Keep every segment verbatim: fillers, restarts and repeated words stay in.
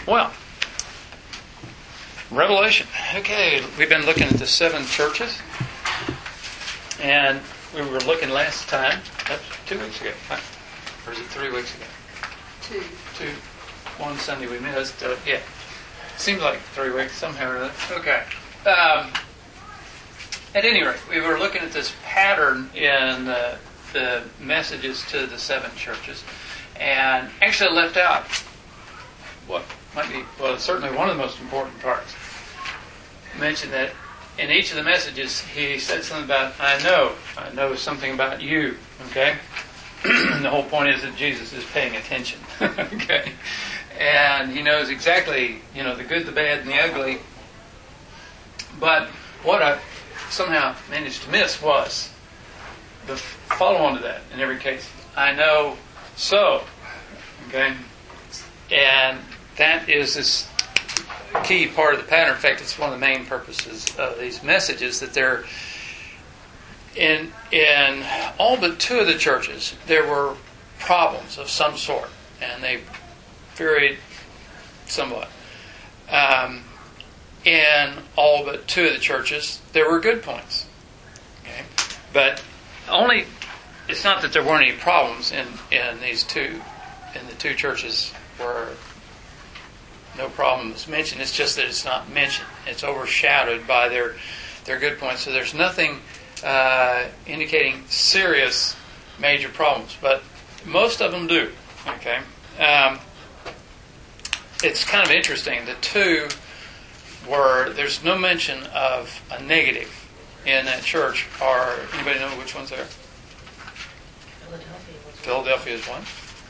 Well, Revelation. Okay, we've been looking at the seven churches. And we were looking last time, that's two weeks ago, huh? Or is it three weeks ago? Two. Two. One Sunday we missed. Uh, yeah. Seems like three weeks, somehow or other. Okay. Um, at any rate, we were looking at this pattern in uh, the messages to the seven churches. And actually left out what might be, well, certainly one of the most important parts. Mentioned that in each of the messages, he said something about, I know, I know something about you, okay? And the whole point is that Jesus is paying attention, okay? And he knows exactly, you know, the good, the bad, and the ugly. But what I somehow managed to miss was the follow-on to that in every case. I know so, okay? And that is this key part of the pattern. In fact, it's one of the main purposes of these messages, that they're in in all but two of the churches there were problems of some sort, and they varied somewhat. Um, in all but two of the churches there were good points. Okay, but only it's not that there weren't any problems in in these two in the two churches where no problem is mentioned. It's just that it's not mentioned. It's overshadowed by their their good points. So there's nothing uh, indicating serious major problems, but most of them do. Okay, um, it's kind of interesting. The two were there's no mention of a negative in that church. Are anybody know which ones they are? Philadelphia was Philadelphia is one.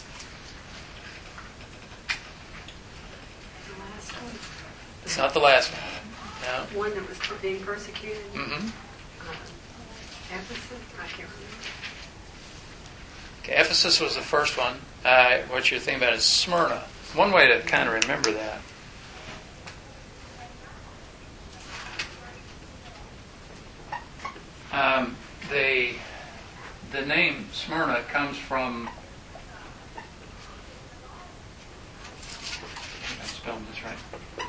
It's not the last one. No. one that was being persecuted. Mm-hmm. Uh, Ephesus, I can't remember. Okay, Ephesus was the first one. Uh, what you're thinking about is Smyrna. One way to kind of remember that. Um, the the name Smyrna comes from. I'm spelling this right.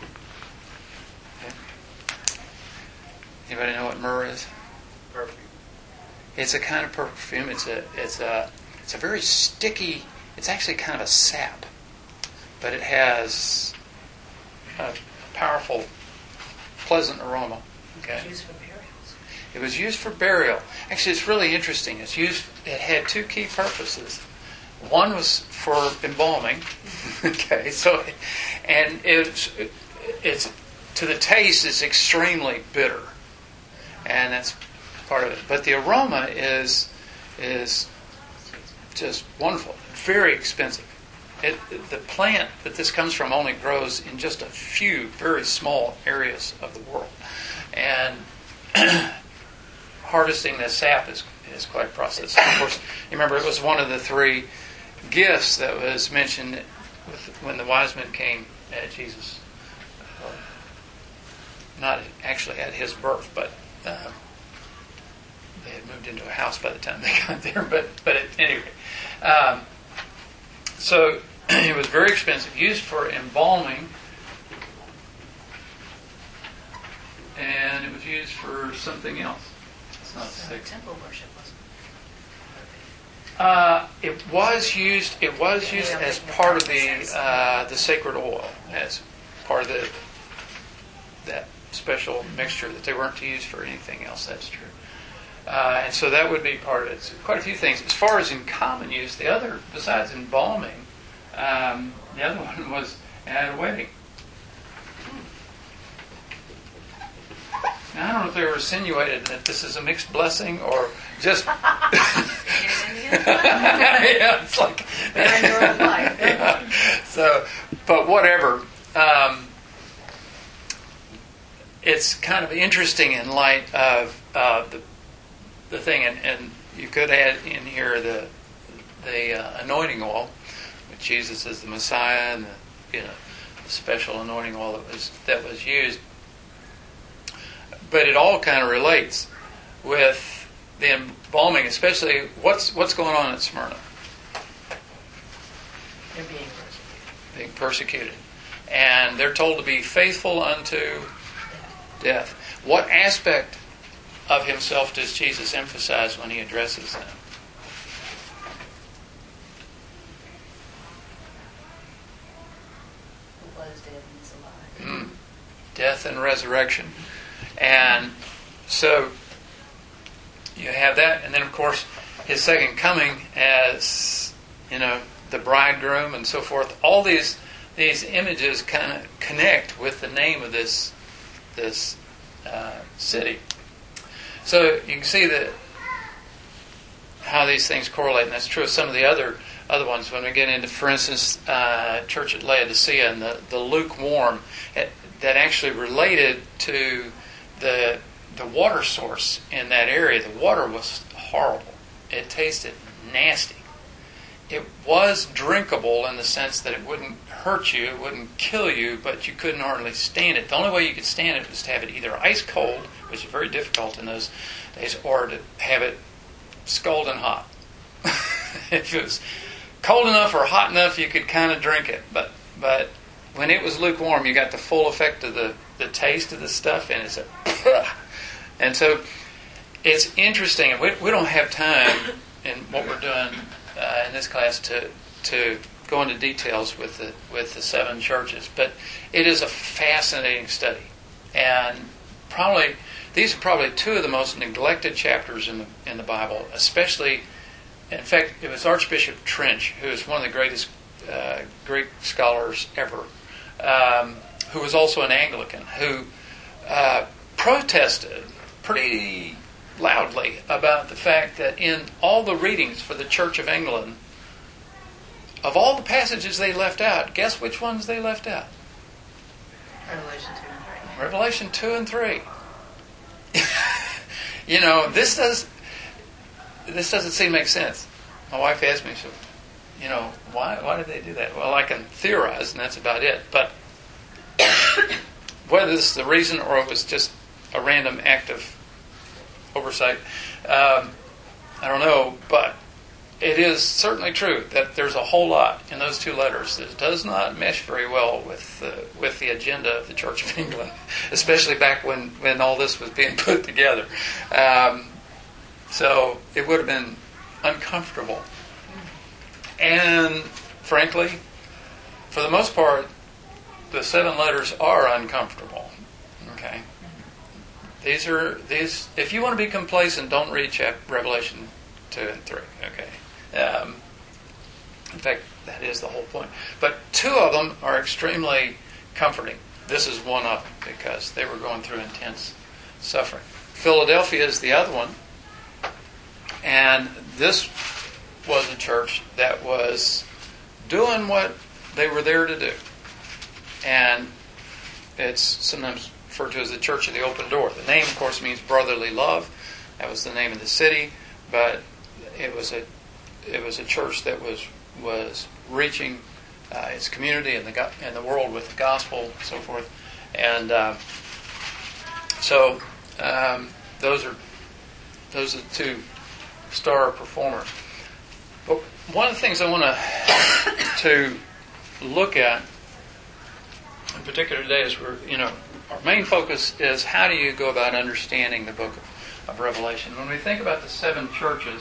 Anybody know what myrrh is? Perfume. It's a kind of perfume. It's a it's a it's a very sticky. It's actually kind of a sap, but it has a powerful, pleasant aroma. Okay. Used for burials. It was used for burial. Actually, it's really interesting. It's used. It had two key purposes. One was for embalming. Okay, so and it's it's to the taste it's extremely bitter. And that's part of it. But the aroma is is just wonderful. Very expensive. It, the plant that this comes from only grows in just a few very small areas of the world. And harvesting the sap is, is quite a process. Of course, you remember it was one of the three gifts that was mentioned with, when the wise men came at Jesus. Uh, not actually at his birth, but Uh, they had moved into a house by the time they got there, but but at any rate, um, so it was very expensive, used for embalming, and it was used for something else. It's not So six. temple worship wasn't. Uh, it was used. It was used as part of the uh, the sacred oil, as part of the that. special mixture, that they weren't to use for anything else. That's true. Uh, and so that would be part of it. So quite a few things. As far as in common use, the other, besides embalming, um, the other one was at a wedding. Now, I don't know if they were insinuated that this is a mixed blessing or just... yeah, it's like... yeah. So, but whatever. Um, It's kind of interesting in light of uh, the the thing, and, and you could add in here the the uh, anointing oil, with Jesus as the Messiah, and the, you know, the special anointing oil that was that was used. But it all kind of relates with the embalming, especially what's what's going on at Smyrna. They're being persecuted. Being persecuted. And they're told to be faithful unto death. What aspect of himself does Jesus emphasize when he addresses them? Who was dead and is alive. Mm. Death and resurrection. And so you have that, and then of course his second coming as, you know, the bridegroom and so forth. All these these images kind of connect with the name of this this uh, city. So you can see that how these things correlate, and that's true of some of the other other ones. When we get into, for instance, uh, Church at Laodicea and the, the lukewarm, it, that actually related to the the water source in that area. The water was horrible. It tasted nasty. It was drinkable in the sense that it wouldn't hurt you, it wouldn't kill you, but you couldn't hardly stand it. The only way you could stand it was to have it either ice cold, which is very difficult in those days, or to have it scalding hot. If it was cold enough or hot enough, you could kind of drink it. But but when it was lukewarm, you got the full effect of the, the taste of the stuff, and it's a and so it's interesting. We, we don't have time in what we're doing uh, in this class to to go into details with the with the seven churches, but it is a fascinating study, and probably these are probably two of the most neglected chapters in the in the Bible, especially. In fact, it was Archbishop Trench, who is one of the greatest uh, Greek scholars ever, um, who was also an Anglican, who uh, protested pretty loudly about the fact that in all the readings for the Church of England, of all the passages they left out, guess which ones they left out? Revelation two and three. Revelation two and three. You know, this does this doesn't seem to make sense. My wife asked me, so, you know, why why did they do that? Well, I can theorize, and that's about it. But whether this is the reason or it was just a random act of oversight, um, I don't know. But it is certainly true that there's a whole lot in those two letters that does not mesh very well with uh, with the agenda of the Church of England, especially back when, when all this was being put together. Um, so it would have been uncomfortable. And frankly, for the most part, the seven letters are uncomfortable. Okay, these are these. If you want to be complacent, don't read chapter, Revelation two and three. Okay, um, in fact, that is the whole point. But two of them are extremely comforting. This is one of them because they were going through intense suffering. Philadelphia is the other one, and this was a church that was doing what they were there to do. And it's sometimes referred to as the Church of the Open Door. The name, of course, means brotherly love. That was the name of the city, but it was a it was a church that was was reaching uh, its community and the and the world with the gospel and so forth. And uh, so um, those are those are the two star performers. But one of the things I want to to look at in particular today is we're, you know, our main focus is how do you go about understanding the book of, of Revelation. When we think about the seven churches,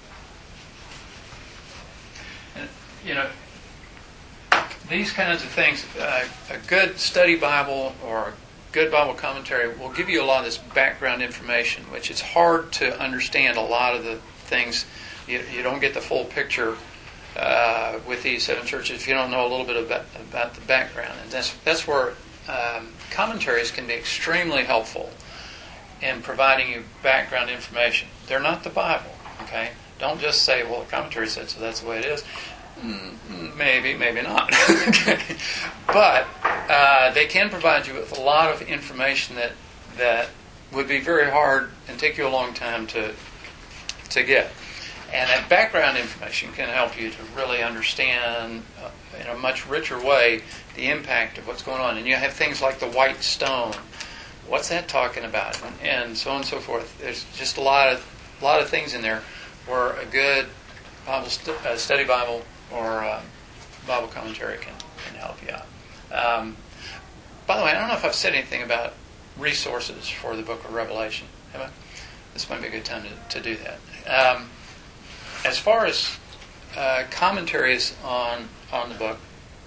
and, you know, these kinds of things, uh, a good study Bible or a good Bible commentary will give you a lot of this background information, which is hard to understand a lot of the things. You, you don't get the full picture uh, with these seven churches if you don't know a little bit about, about the background. And that's that's where um, commentaries can be extremely helpful in providing you background information. They're not the Bible, okay? Don't just say, well, the commentary said so, that's the way it is. Mm, maybe, maybe not. Okay. But uh, they can provide you with a lot of information that that would be very hard and take you a long time to to get. And that background information can help you to really understand uh, in a much richer way the impact of what's going on. And you have things like the white stone. What's that talking about? And, and so on and so forth. There's just a lot of a lot of things in there where a good Bible st- uh, study Bible or uh, Bible commentary can, can help you out. Um, by the way, I don't know if I've said anything about resources for the book of Revelation. Have I? This might be a good time to, to do that. Um, as far as uh, commentaries on on the book,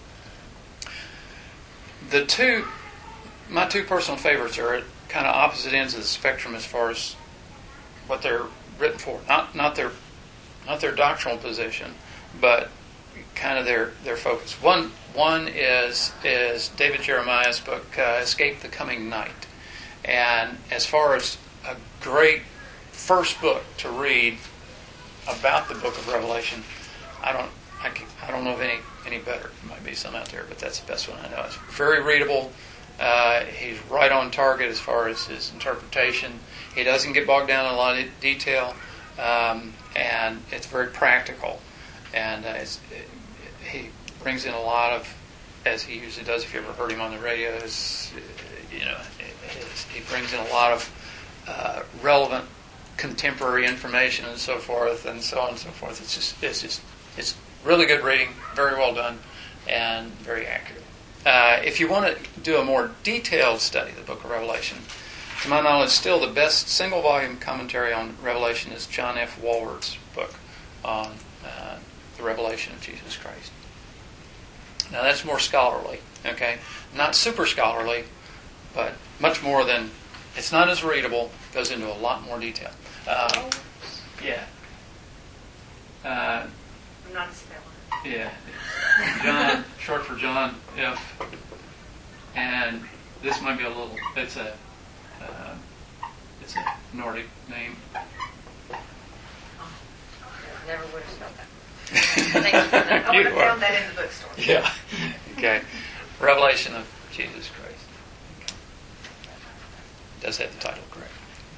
the two, my two personal favorites are at kind of opposite ends of the spectrum as far as what they're written for. Not not their not their doctrinal position, but kind of their, their focus. One one is is David Jeremiah's book, uh, Escape the Coming Night. And as far as a great first book to read about the book of Revelation, I don't I, can, I don't know of any any better. There might be some out there, but that's the best one I know. It's very readable. Uh, he's right on target as far as his interpretation. He doesn't get bogged down in a lot of detail, um, and it's very practical. And uh, it's, it, he brings in a lot of, as he usually does. If you ever heard him on the radio, is you know it's, he brings in a lot of uh, relevant contemporary information and so forth, and so on and so forth. It's just it's just it's really good reading, very well done, and very accurate. Uh, if you want to do a more detailed study of the book of Revelation, to my knowledge, still the best single-volume commentary on Revelation is John F. Walworth's book on uh, the revelation of Jesus Christ. Now, that's more scholarly, okay? Not super scholarly, but much more than... It's not as readable, goes into a lot more detail. Um, yeah. Uh, I'm not a speller. Yeah. John, short for John F. And this might be a little, it's a, uh, it's a Nordic name. Never would have spelled that. Thank you for that. I You would have are. found that in the bookstore. Yeah. Okay. Revelation of Jesus Christ. Okay. Does have the title correct.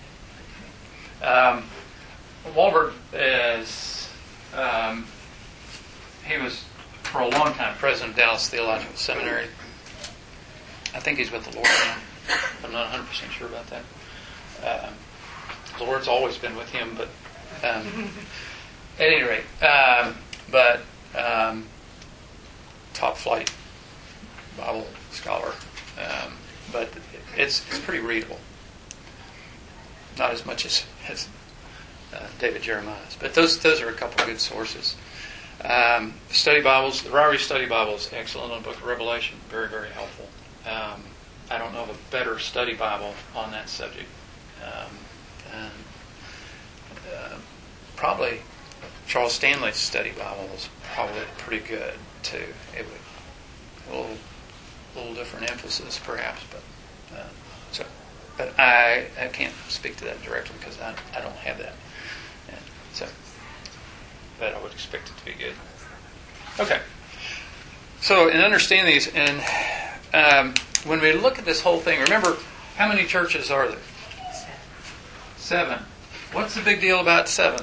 Um, Walbert is, um, he was for a long time president of Dallas Theological Seminary. I think he's with the Lord now. I'm not one hundred percent sure about that. Um, the Lord's always been with him, but um, at any rate, um, but um, top flight Bible scholar. Um, but it's it's pretty readable. Not as much as, as uh, David Jeremiah's, but those those are a couple of good sources. Um, study Bibles, the Ryrie Study Bible is excellent on the Book of Revelation. Very, very helpful. Um, I don't know of a better study Bible on that subject. Um, and uh, probably Charles Stanley's study Bible is probably pretty good too. It would a little, little different emphasis perhaps, but uh, so. But I, I can't speak to that directly because I I don't have that. And so. But I would expect it to be good. Okay. So, in understanding these, and um, when we look at this whole thing, remember, how many churches are there? Seven. Seven. What's the big deal about seven?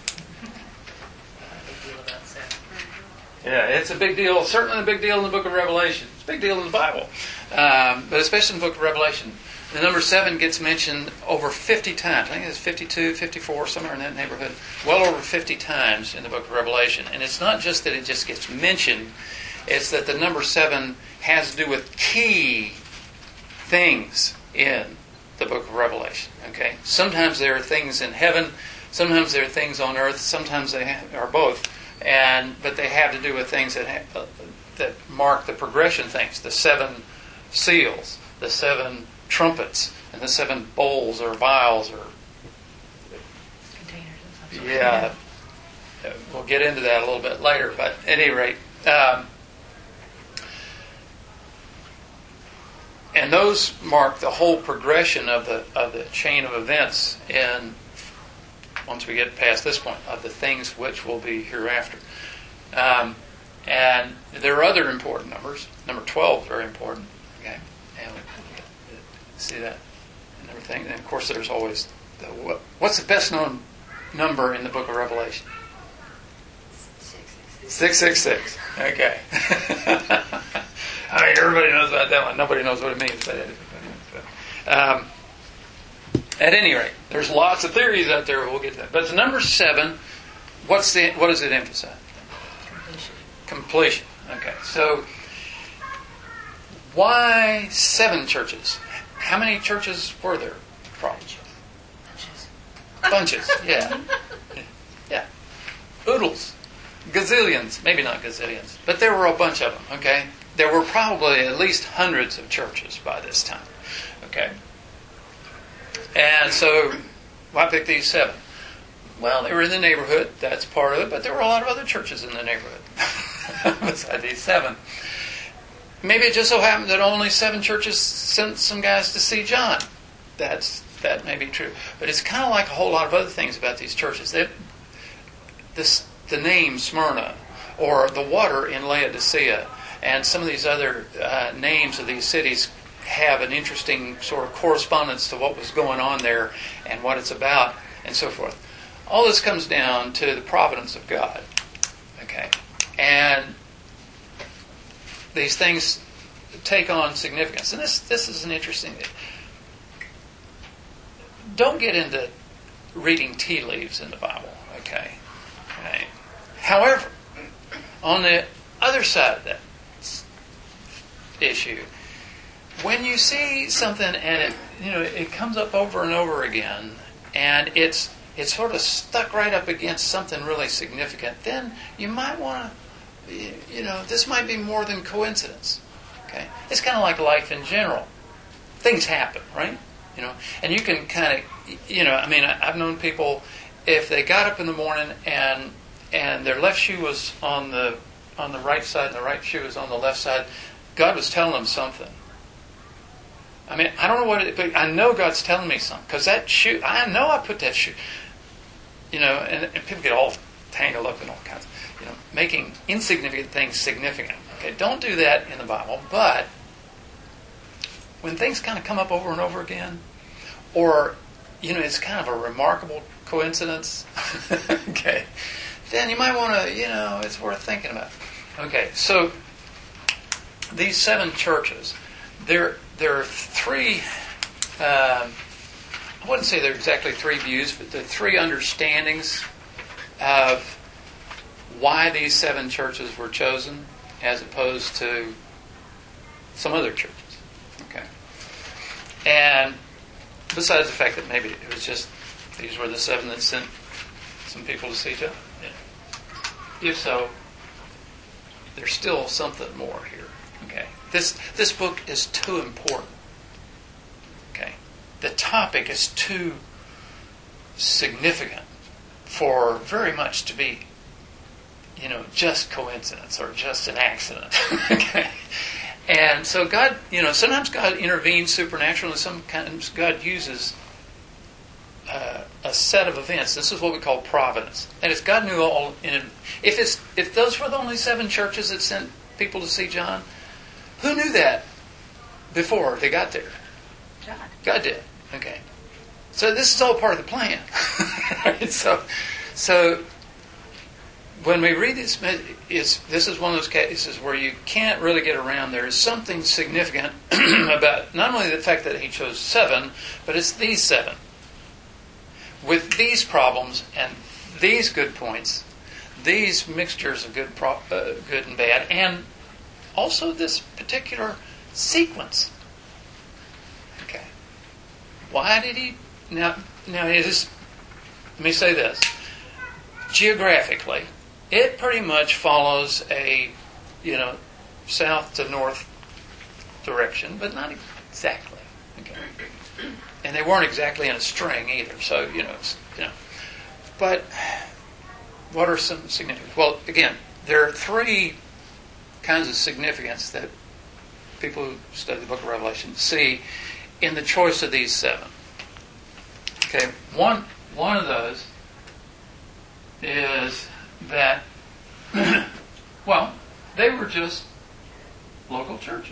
Big deal about seven. Yeah, it's a big deal. Certainly a big deal in the book of Revelation. It's a big deal in the Bible. Um, but especially in the book of Revelation. The number seven gets mentioned over fifty times. I think it's fifty-two, fifty-four, somewhere in that neighborhood. Well over fifty times in the book of Revelation. And it's not just that it just gets mentioned. It's that the number seven has to do with key things in the book of Revelation. Okay? Sometimes there are things in heaven. Sometimes there are things on earth. Sometimes they are both. And but they have to do with things that ha- uh, that mark the progression things. The seven seals. The seven trumpets and the seven bowls or vials or Containers of some sort. yeah, we'll get into that a little bit later. But at any rate, um, and those mark the whole progression of the of the chain of events. And once we get past this point, of the things which will be hereafter. Um, and there are other important numbers. Number twelve is very important. Okay, and we see that and everything. And of course, there's always the, what, what's the best known number in the book of Revelation? Six six six. Okay. I mean, everybody knows about that one. Nobody knows what it means, but, but um, at any rate, there's lots of theories out there. We'll get to that. But the number seven, what's the what does it emphasize? Completion. Completion. Okay, so Why seven churches? How many churches were there? Probably. Bunches, yeah. Yeah. Oodles. Gazillions. Maybe not gazillions. But there were a bunch of them, okay? There were probably at least hundreds of churches by this time. Okay? And so, why pick these seven? Well, they were in the neighborhood. That's part of it. But there were a lot of other churches in the neighborhood besides these seven. Maybe it just so happened that only seven churches sent some guys to see John. That's That may be true. But it's kind of like a whole lot of other things about these churches. They, this, the name Smyrna, or the water in Laodicea, and some of these other uh, names of these cities have an interesting sort of correspondence to what was going on there and what it's about and so forth. All this comes down to the providence of God. Okay? And these things take on significance. And this this is an interesting thing. Don't get into reading tea leaves in the Bible, okay? okay? However, on the other side of that issue, when you see something and it, you know, it comes up over and over again, and it's it's sort of stuck right up against something really significant, then you might want to, you know, this might be more than coincidence, okay? It's kind of like life in general. Things happen, right? You know, and you can kind of, you know, I mean, I've known people, if they got up in the morning and and their left shoe was on the on the right side and the right shoe was on the left side, God was telling them something. I mean, I don't know what it, but I know God's telling me something, because that shoe, I know I put that shoe, you know, and, and people get all tangled up in all kinds of, you know, making insignificant things significant. Okay, don't do that in the Bible, but when things kind of come up over and over again, or, you know, it's kind of a remarkable coincidence, okay, then you might want to, you know, it's worth thinking about. Okay, so these seven churches, there, there are three, uh, I wouldn't say they're exactly three views, but there are three understandings of why these seven churches were chosen as opposed to some other churches. Okay. And besides the fact that maybe it was just these were the seven that sent some people to see John. Yeah. If so, there's still something more here. Okay. This this book is too important. Okay. The topic is too significant for very much to be, you know, just coincidence or just an accident. Okay. And so God, you know, sometimes God intervenes supernaturally, and sometimes God uses uh, a set of events. This is what we call providence. And it's God knew all. In, if it's if those were the only seven churches that sent people to see John, who knew that before they got there? God. God did. Okay. So this is all part of the plan. Right? So, so. When we read this, it's, this is one of those cases where you can't really get around. There is something significant about not only the fact that he chose seven, but it's these seven. With these problems and these good points, these mixtures of good, pro, uh, good and bad, and also this particular sequence. Okay. Why did he... Now, now it is, let me say this. Geographically, it pretty much follows a, you know, south to north direction, but not exactly. Okay. And they weren't exactly in a string either, so, you know, it's, you know. But what are some significance? Well, again, there are three kinds of significance that people who study the book of Revelation see in the choice of these seven. Okay, one one of those is that, well, they were just local churches.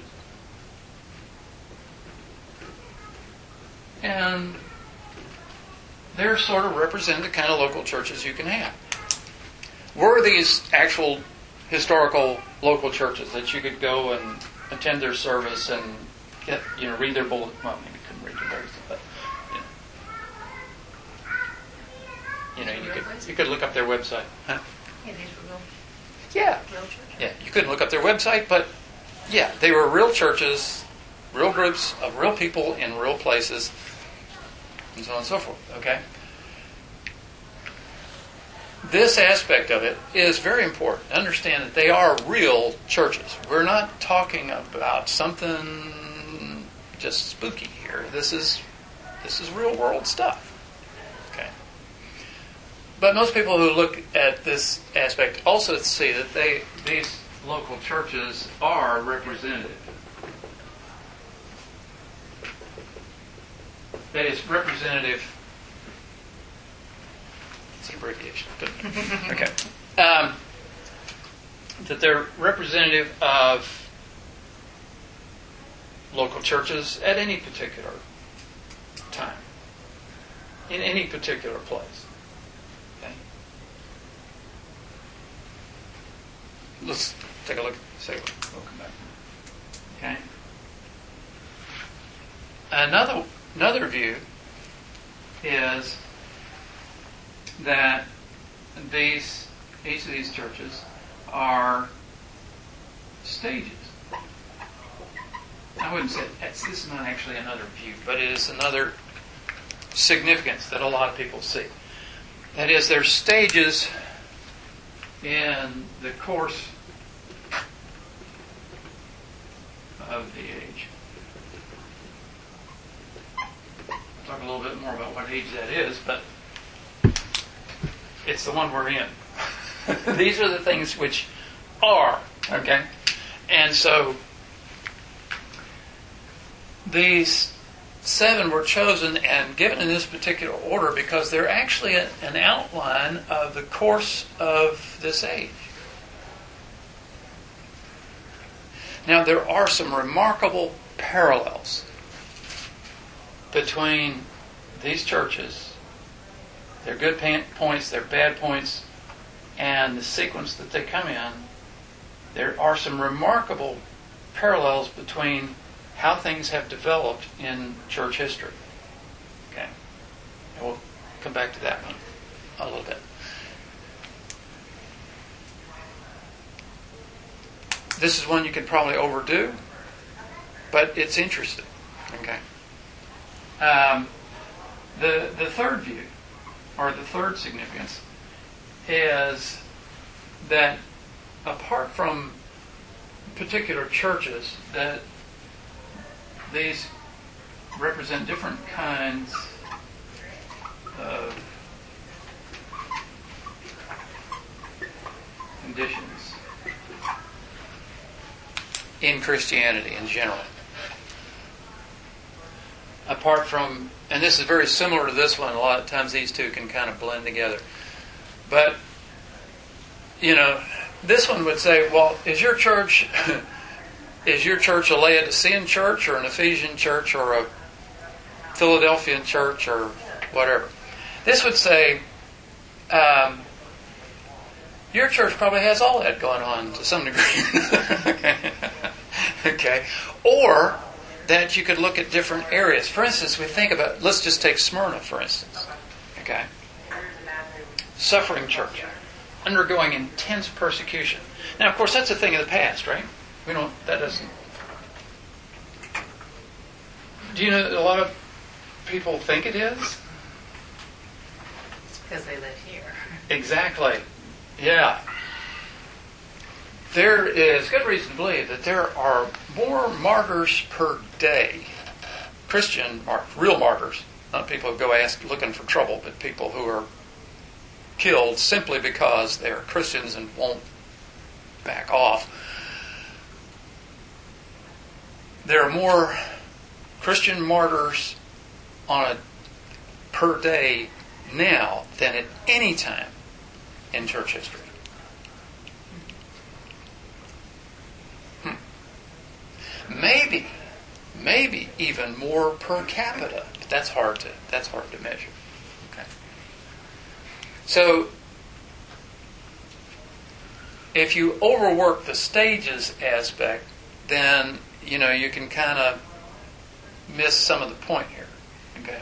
And they're sort of represent the kind of local churches you can have. Were these actual historical local churches that you could go and attend their service and get, you know, read their bulletin? Well, maybe you couldn't read their bulletin, but you know, you know, you could you could look up their website. Huh? Yeah, these were real, Yeah, real churches. yeah. You couldn't look up their website, but yeah, they were real churches, real groups of real people in real places, and so on and so forth. Okay? This aspect of it is very important. Understand that they are real churches. We're not talking about something just spooky here. This is this is real world stuff. Okay. But most people who look at this aspect also see that they these local churches are representative. That is representative. It's an abbreviation. Okay. Um, that they're representative of local churches at any particular time, in any particular place. Okay. Let's take a look. Say, we'll come back. Okay. Another another view is that these each of these churches are stages. I wouldn't say it's, this is not actually another view, but it is another significance that a lot of people see. That is, there's stages in the course of the age. I'll talk a little bit more about what age that is, but it's the one we're in. These are the things which are, okay? And so these seven were chosen and given in this particular order because they're actually a, an outline of the course of this age. Now, there are some remarkable parallels between these churches, their good points, their bad points, and the sequence that they come in. There are some remarkable parallels between how things have developed in church history. Okay. And we'll come back to that one a little bit. This is one you could probably overdo, but it's interesting. Okay. Um, the the third view, or the third significance, is that apart from particular churches, that these represent different kinds of conditions in Christianity in general. Apart from, and this is very similar to this one, a lot of times these two can kind of blend together. But, you know, this one would say, well, is your church is your church a Laodicean church or an Ephesian church or a Philadelphian church or whatever? This would say, um, your church probably has all that going on to some degree. Okay. Okay. Or that you could look at different areas. For instance, we think about, let's just take Smyrna, for instance. Okay. Suffering church, undergoing intense persecution. Now, of course, that's a thing of the past, right? We don't, that doesn't... Do you know that a lot of people think it is? It's because they live here. Exactly. Yeah. There is good reason to believe that there are more martyrs per day. Christian martyrs, real martyrs. Not people who go ask, looking for trouble, but people who are killed simply because they're Christians and won't back off. There are more Christian martyrs on a per day now than at any time in church history. Hmm. Maybe, maybe even more per capita, but that's hard to that's hard to measure. Okay. So, if you overwork the stages aspect, then you know you can kind of miss some of the point here. Okay.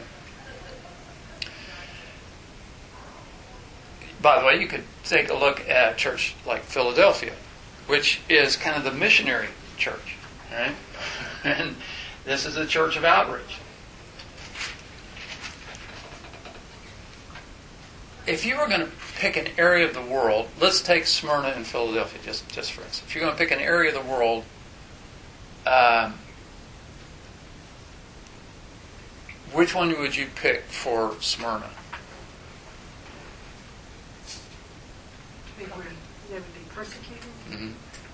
By the way, you could take a look at a church like Philadelphia, which is kind of the missionary church. All right? And this is a church of outreach. If you were going to pick an area of the world, let's take Smyrna and Philadelphia, just, just for instance. If you're going to pick an area of the world, um, which one would you pick for Smyrna? They would, they would be persecuted. Mm-hmm.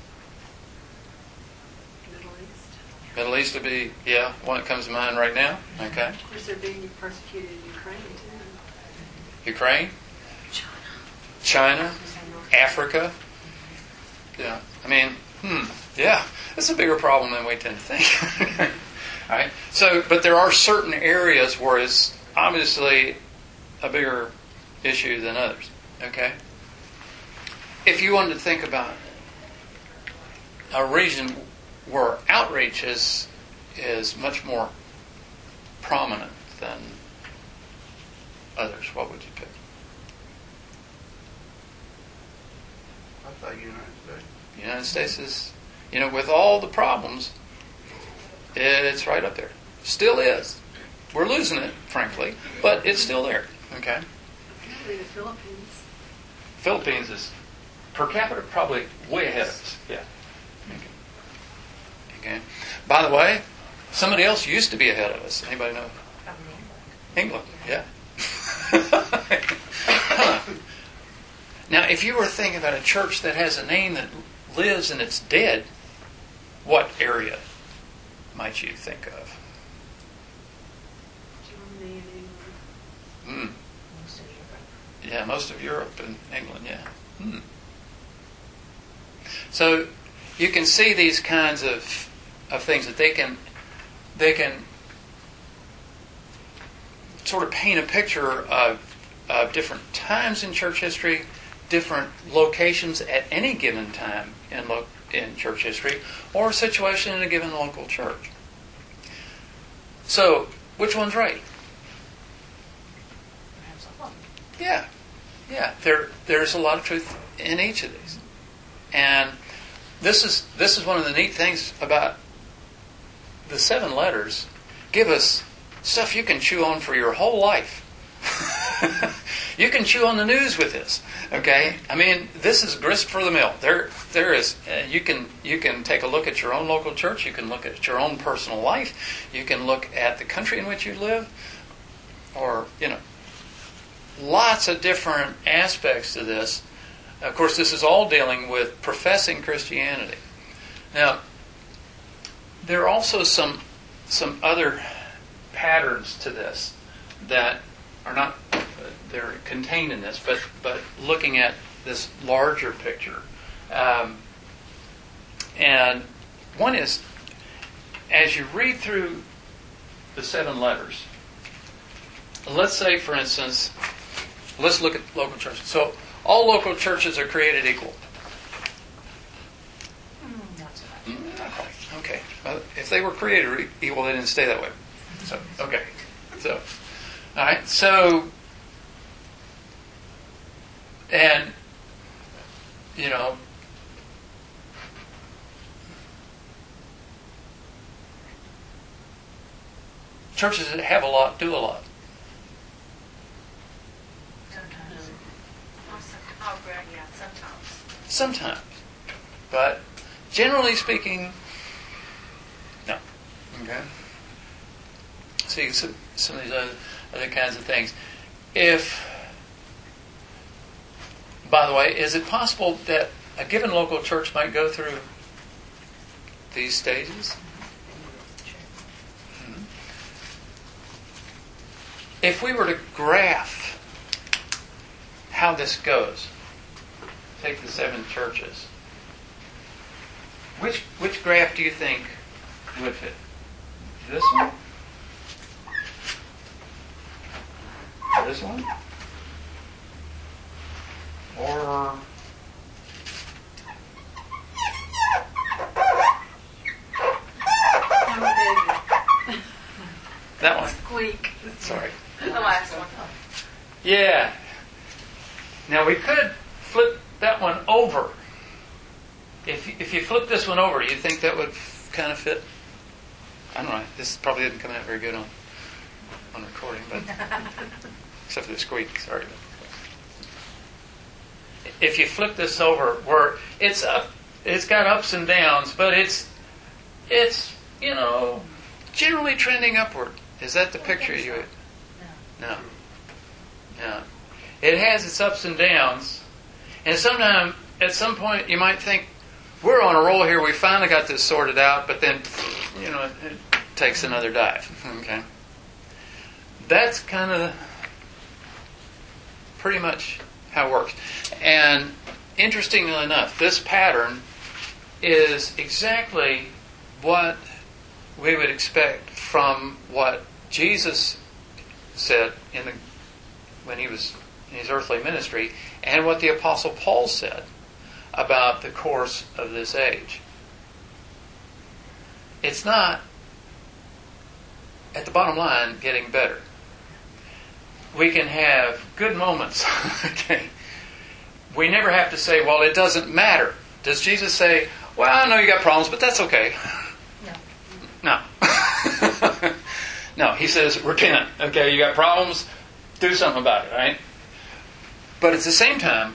Middle East. Middle East would be, yeah, one that comes to mind right now. Okay. Of course, they're being persecuted in Ukraine too. Ukraine, China, Africa. Yeah, I mean, hmm, yeah, it's a bigger problem than we tend to think. All right. So, but there are certain areas where it's obviously a bigger issue than others. Okay. If you wanted to think about a region where outreach is is much more prominent than others, what would you pick? I thought United States. The United States is, you know, with all the problems, it's right up there. Still is. We're losing it, frankly, but it's still there. Okay. Apparently the Philippines. Philippines is per capita probably way ahead of us. Yeah. Okay. Okay. By the way, somebody else used to be ahead of us. Anybody know? From England. Yeah. Huh. Now, if you were thinking about a church that has a name that lives and it's dead, what area might you think of? Germany and Hmm. England. most of Europe. Yeah, most of Europe and England, yeah. Hmm. So you can see these kinds of of things that they can they can sort of paint a picture of, of different times in church history, different locations at any given time in lo- in church history, or a situation in a given local church. So, which one's right? Perhaps a lot. Yeah, yeah. There, there's a lot of truth in each of these, and this is this is one of the neat things about the seven letters. Give us stuff you can chew on for your whole life. You can chew on the news with this. Okay, I mean, this is grist for the mill. There, there is. Uh, you can you can take a look at your own local church. You can look at your own personal life. You can look at the country in which you live, or you know. Lots of different aspects to this. Of course, this is all dealing with professing Christianity. Now, there are also some some other patterns to this that are not uh, they're contained in this, but but looking at this larger picture, um, and one is as you read through the seven letters. Let's say, for instance. Let's look at local churches. So, all local churches are created equal. Mm, not so much. Mm, not quite. Okay. Well, if they were created equal, they didn't stay that way. So, okay. So, all right. So, and you know, churches that have a lot do a lot. Oh, great, yeah, sometimes. Sometimes. But generally speaking, no. Okay? See, some, some of these other, other kinds of things. If, by the way, is it possible that a given local church might go through these stages? Hmm. If we were to graph how this goes, take the seven churches. Which which graph do you think would fit? This one? This one? Or that one? Squeak. Sorry. The last one. Yeah. Now we could flip that one over if if you flip this one over, do you think that would kind of fit? I don't know. This probably didn't come out very good on on recording, but except for the squeak. Sorry. If you flip this over, where it's up, it's got ups and downs, but it's it's you know generally trending upward. Is that the picture you? Would? No. No. It has its ups and downs, and sometimes at some point you might think we're on a roll here. We finally got this sorted out, but then you know it, it takes another dive. Okay. That's kind of pretty much how it works. And interestingly enough, this pattern is exactly what we would expect from what Jesus said in the when he was in his earthly ministry, and what the Apostle Paul said about the course of this age. It's not, at the bottom line, getting better. We can have good moments. Okay. We never have to say, well, it doesn't matter. Does Jesus say, well, I know you got problems, but that's okay? No. No. No, he says, repent. Okay, you got problems, do something about it, right? But at the same time,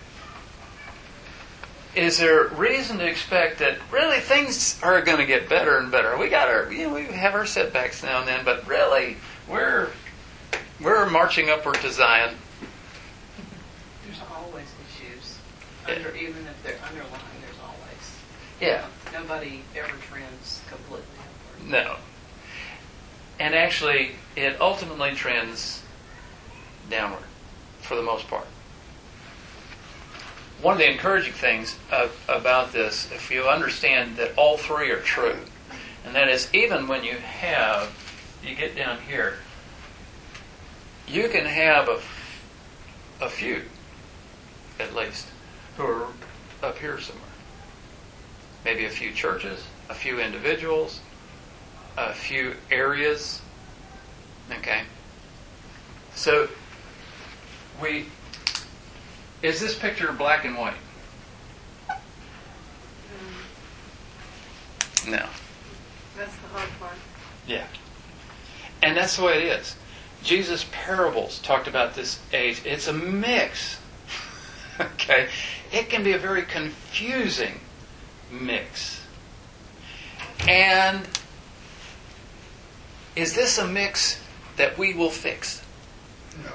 is there reason to expect that really things are going to get better and better? We got our, you know, we have our setbacks now and then, but really, we're we're marching upward to Zion. There's always issues. Under, even if they're underlying, there's always. Yeah. Nobody ever trends completely upward. No. And actually, it ultimately trends downward, for the most part. One of the encouraging things uh, about this, if you understand that all three are true, and that is even when you have, you get down here, you can have a, a few, at least, who are up here somewhere. Maybe a few churches, a few individuals, a few areas. Okay? So, we... Is this picture black and white? No. That's the hard part. Yeah. And that's the way it is. Jesus' parables talked about this age. It's a mix. Okay? It can be a very confusing mix. And is this a mix that we will fix? No.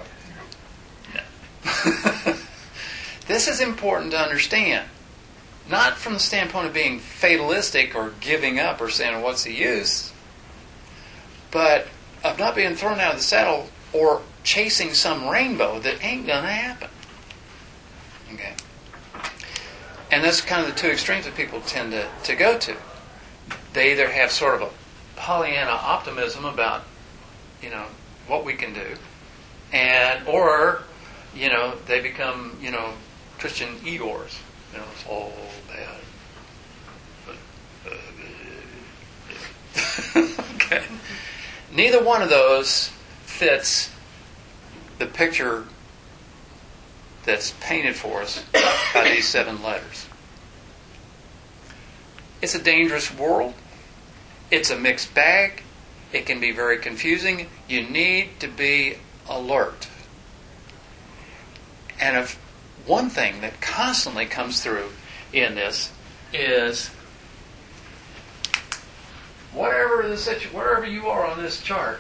No. This is important to understand. Not from the standpoint of being fatalistic or giving up or saying, what's the use? But of not being thrown out of the saddle or chasing some rainbow that ain't going to happen. Okay? And that's kind of the two extremes that people tend to, to go to. They either have sort of a Pollyanna optimism about, you know, what we can do, and or, you know, they become, you know, Christian Igors. You know, it's all bad. But, uh, okay. Neither one of those fits the picture that's painted for us by these seven letters. It's a dangerous world. It's a mixed bag. It can be very confusing. You need to be alert. And if one thing that constantly comes through in this is whatever the situ- wherever you are on this chart,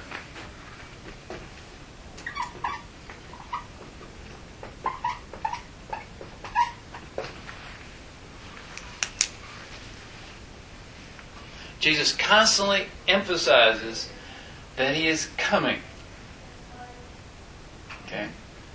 Jesus constantly emphasizes that he is coming. Okay?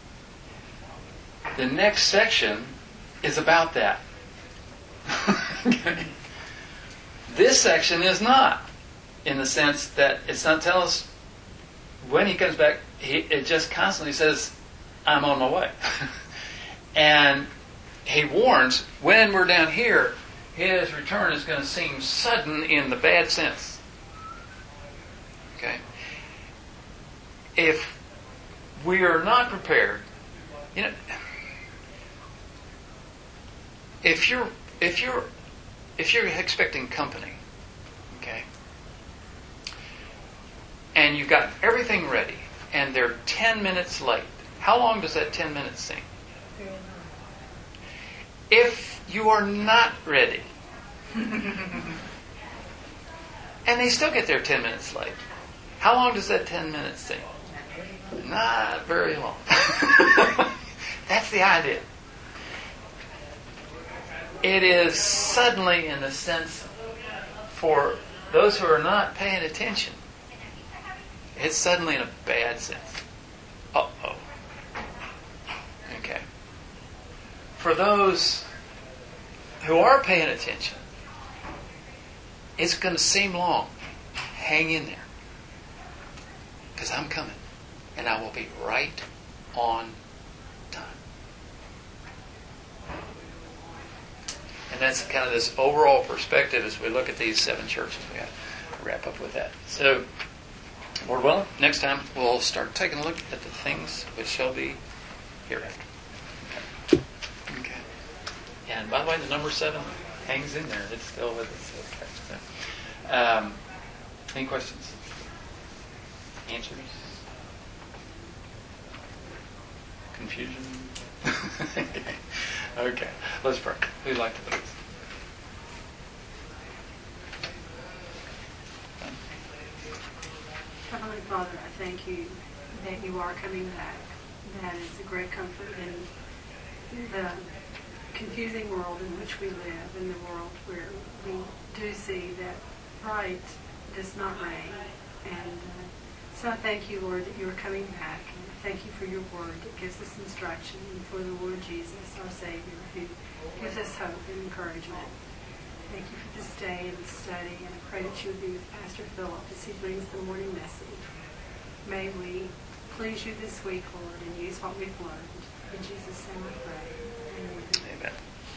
The next section is about that. Okay? This section is not, in the sense that it's not telling us when he comes back. He, it just constantly says, I'm on my way. And he warns, when we're down here, his return is going to seem sudden in the bad sense. Okay? If we are not prepared, you know, if you're if you're if you're expecting company, okay, and you've got everything ready, and they're ten minutes late, how long does that ten minutes seem? If you are not ready, and they still get there ten minutes late, how long does that ten minutes seem? Not very long. That's the idea. It is suddenly, in a sense, for those who are not paying attention, it's suddenly in a bad sense. Uh-oh. Okay. For those who are paying attention, it's going to seem long. Hang in there. Because I'm coming. And I will be right on time. And that's kind of this overall perspective as we look at these seven churches. We got to wrap up with that. So, Lord willing, next time we'll start taking a look at the things which shall be hereafter. Okay. Okay. And by the way, the number seven hangs in there. It's still with us. Okay. So, um, any questions? Answers? Confusion? Okay. Okay. Let's pray. Who'd like to please? Heavenly Father, I thank you that you are coming back. That is a great comfort in the confusing world in which we live, in the world where we do see that right does not reign. And uh, so I thank you, Lord, that you are coming back. And I thank you for your word that gives us instruction, and for the Lord Jesus, our Savior, who gives us hope and encouragement. Thank you for this day and this study, and I pray that you would be with Pastor Philip as he brings the morning message. May we please you this week, Lord, and use what we've learned. In Jesus' name I pray. Amen. Amen.